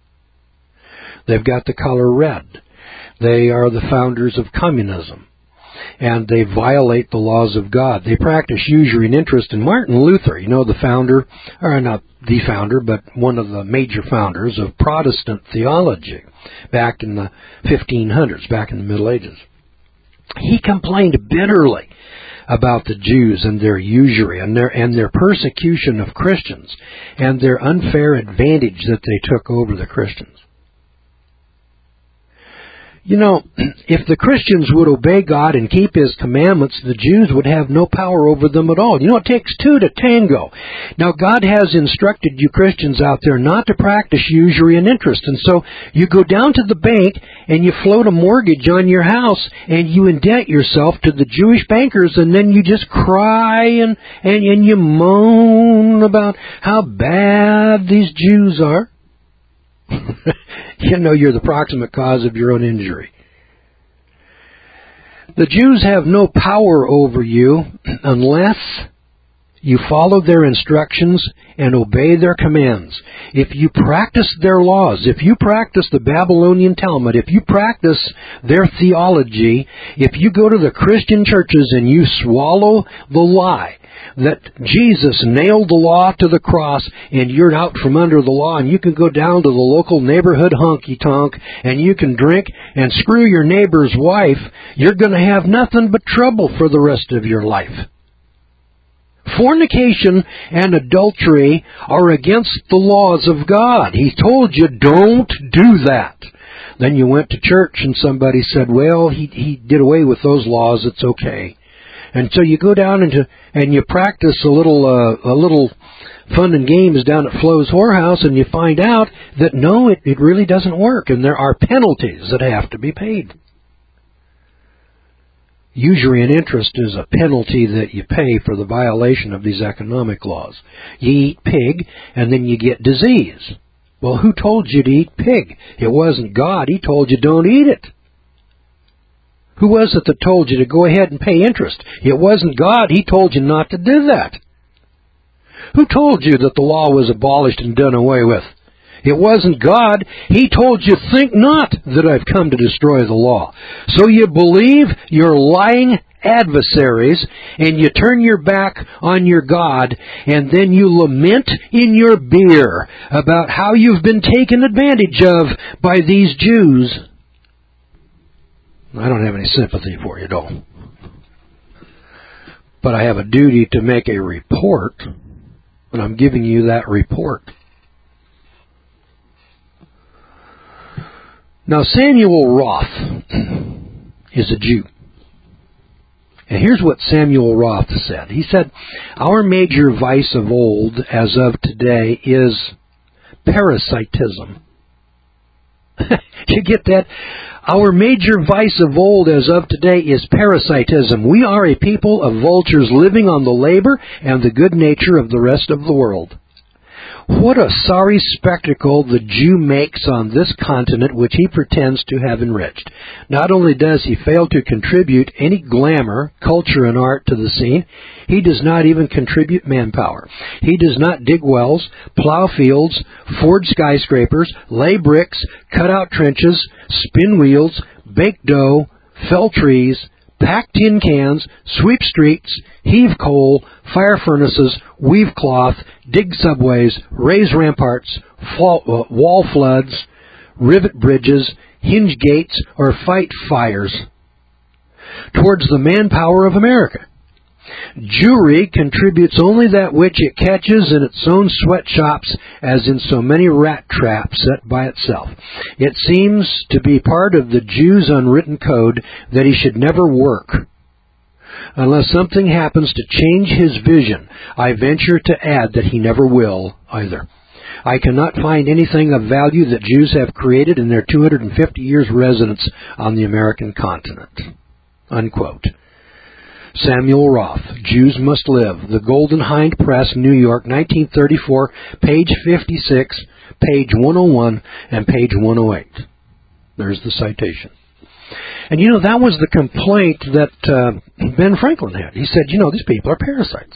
They've got the color red. They are the founders of communism. and they violate the laws of God. They practice usury and interest. And Martin Luther, the founder, or not the founder, but one of the major founders of Protestant theology back in the 1500s, back in the Middle Ages, he complained bitterly about the Jews and their usury and their persecution of Christians and their unfair advantage that they took over the Christians. If the Christians would obey God and keep His commandments, the Jews would have no power over them at all. It takes two to tango. Now, God has instructed you Christians out there not to practice usury and interest. And so you go down to the bank and you float a mortgage on your house and you indent yourself to the Jewish bankers, and then you just cry and you moan about how bad these Jews are. You're the proximate cause of your own injury. The Jews have no power over you unless you follow their instructions and obey their commands. If you practice their laws, if you practice the Babylonian Talmud, if you practice their theology, if you go to the Christian churches and you swallow the lie that Jesus nailed the law to the cross and you're out from under the law and you can go down to the local neighborhood honky-tonk and you can drink and screw your neighbor's wife, you're going to have nothing but trouble for the rest of your life. Fornication and adultery are against the laws of God. He told you, don't do that. Then you went to church and somebody said, well, he did away with those laws, it's okay. And so you go down and you practice a little fun and games down at Flo's Whorehouse, and you find out that no, it really doesn't work, and there are penalties that have to be paid. Usury and interest is a penalty that you pay for the violation of these economic laws. You eat pig, and then you get disease. Well, who told you to eat pig? It wasn't God. He told you don't eat it. Who was it that told you to go ahead and pay interest? It wasn't God. He told you not to do that. Who told you that the law was abolished and done away with? It wasn't God. He told you, think not that I've come to destroy the law. So you believe your lying adversaries, and you turn your back on your God, and then you lament in your beer about how you've been taken advantage of by these Jews. I don't have any sympathy for you, though. But I have a duty to make a report, and I'm giving you that report. Now, Samuel Roth is a Jew. And here's what Samuel Roth said. He said, our major vice of old, as of today, is parasitism. You get that? Our major vice of old as of today is parasitism. We are a people of vultures living on the labor and the good nature of the rest of the world. What a sorry spectacle the Jew makes on this continent which he pretends to have enriched. Not only does he fail to contribute any glamour, culture, and art to the scene, he does not even contribute manpower. He does not dig wells, plow fields, forge skyscrapers, lay bricks, cut out trenches, spin wheels, bake dough, fell trees, pack tin cans, sweep streets, heave coal, fire furnaces, weave cloth, dig subways, raise ramparts, wall floods, rivet bridges, hinge gates, or fight fires. Towards the manpower of America, Jewry contributes only that which it catches in its own sweatshops, as in so many rat traps set by itself. It seems to be part of the Jew's unwritten code that he should never work. Unless something happens to change his vision, I venture to add that he never will either. I cannot find anything of value that Jews have created in their 250 years residence on the American continent. Unquote. Samuel Roth, Jews Must Live, The Golden Hind Press, New York, 1934, page 56, page 101, and page 108. There's the citation. And that was the complaint that Ben Franklin had. He said, these people are parasites.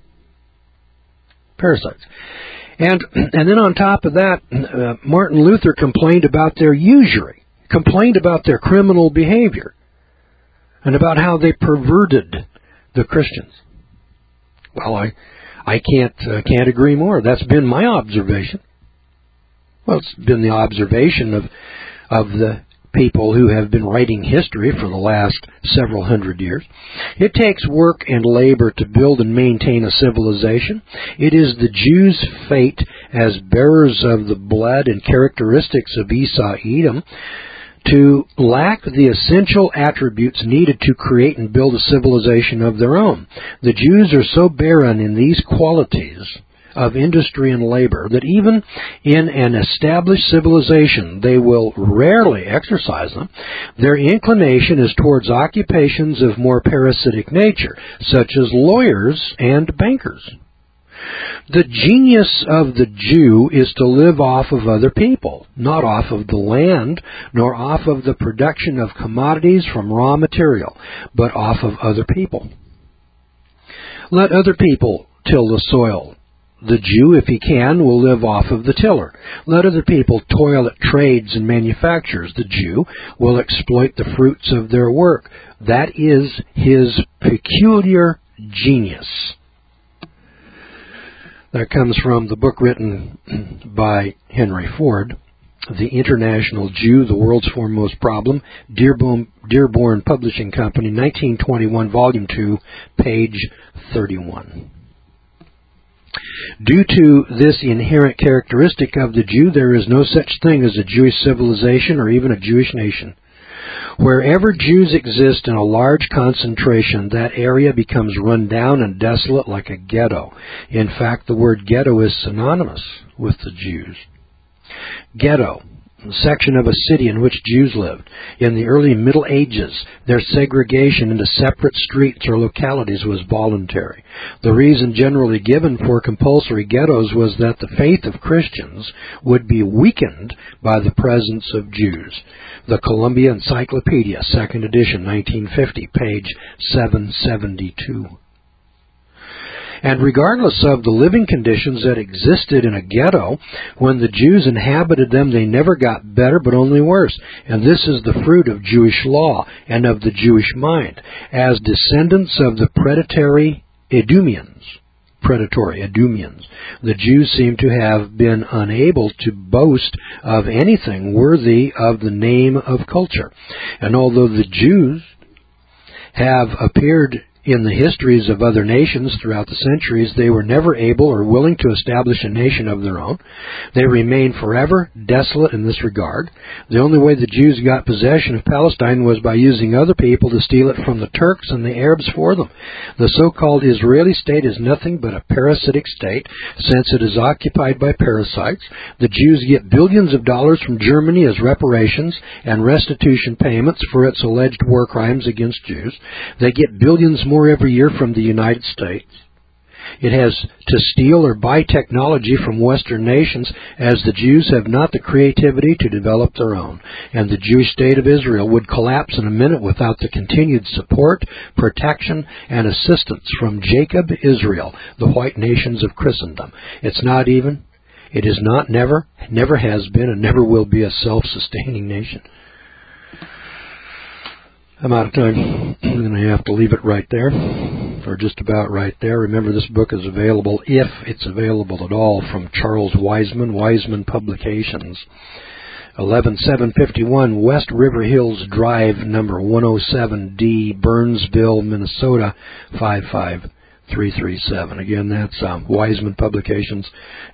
Parasites. And then on top of that, Martin Luther complained about their usury, complained about their criminal behavior. and about how they perverted the Christians. Well, I can't agree more. That's been my observation. Well, it's been the observation of the people who have been writing history for the last several hundred years. It takes work and labor to build and maintain a civilization. It is the Jews' fate as bearers of the blood and characteristics of Esau, Edom, to lack the essential attributes needed to create and build a civilization of their own. The Jews are so barren in these qualities of industry and labor that even in an established civilization they will rarely exercise them. Their inclination is towards occupations of more parasitic nature, such as lawyers and bankers. The genius of the Jew is to live off of other people, not off of the land, nor off of the production of commodities from raw material, but off of other people. Let other people till the soil. The Jew, if he can, will live off of the tiller. Let other people toil at trades and manufactures. The Jew will exploit the fruits of their work. That is his peculiar genius. That comes from the book written by Henry Ford, The International Jew, The World's Foremost Problem, Dearborn Publishing Company, 1921, Volume 2, page 31. Due to this inherent characteristic of the Jew, there is no such thing as a Jewish civilization or even a Jewish nation. Wherever Jews exist in a large concentration, that area becomes run down and desolate like a ghetto. In fact, the word ghetto is synonymous with the Jews. Ghetto, a section of a city in which Jews lived. In the early Middle Ages, their segregation into separate streets or localities was voluntary. The reason generally given for compulsory ghettos was that the faith of Christians would be weakened by the presence of Jews. The Columbia Encyclopedia, 2nd edition, 1950, page 772. And regardless of the living conditions that existed in a ghetto, when the Jews inhabited them, they never got better, but only worse. And this is the fruit of Jewish law and of the Jewish mind. As descendants of the predatory Edomians, the Jews seem to have been unable to boast of anything worthy of the name of culture. And although the Jews have appeared in the histories of other nations throughout the centuries, they were never able or willing to establish a nation of their own. They remained forever desolate in this regard. The only way the Jews got possession of Palestine was by using other people to steal it from the Turks and the Arabs for them. The so-called Israeli state is nothing but a parasitic state, since it is occupied by parasites. The Jews get billions of dollars from Germany as reparations and restitution payments for its alleged war crimes against Jews. They get billions more every year from the United States. It has to steal or buy technology from Western nations, as the Jews have not the creativity to develop their own. And the Jewish state of Israel would collapse in a minute without the continued support, protection, and assistance from Jacob Israel, the white nations of Christendom. It is not, never has been, and never will be a self-sustaining nation. I'm out of time. I'm going to have to leave it right there, or just about right there. Remember, this book is available, if it's available at all, from Charles Wiseman, Wiseman Publications. 11751 West River Hills Drive, number 107D, Burnsville, Minnesota, 55337. Again, that's Wiseman Publications,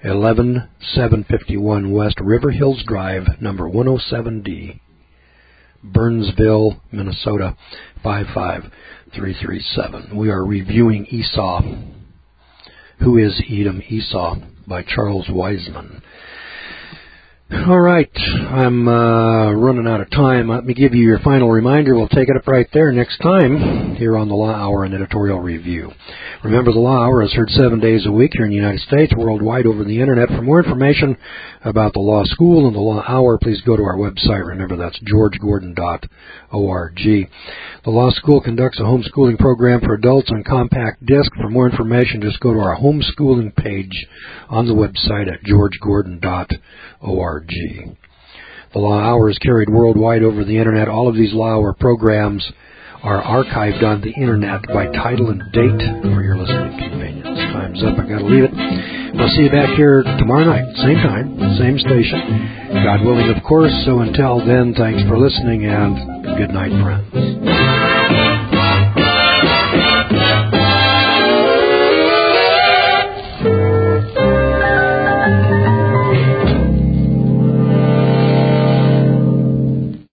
11751 West River Hills Drive, number 107D. Burnsville, Minnesota, 55337. We are reviewing Esau. Who is Edom? Esau, by Charles Wiseman. All right, I'm running out of time. Let me give you your final reminder. We'll take it up right there next time here on the Law Hour and Editorial Review. Remember, the Law Hour is heard 7 days a week here in the United States, worldwide over the Internet. For more information about the Law School and the Law Hour, please go to our website. Remember, that's georgegordon.org. The Law School conducts a homeschooling program for adults on compact disc. For more information, just go to our homeschooling page on the website at georgegordon.org. The Law Hour is carried worldwide over the Internet. All of these Law Hour programs are archived on the internet by title and date for your listening convenience. Time's up. I got to leave it. We'll see you back here tomorrow night, same time, same station. God willing, of course. So until then, thanks for listening, and good night, friends.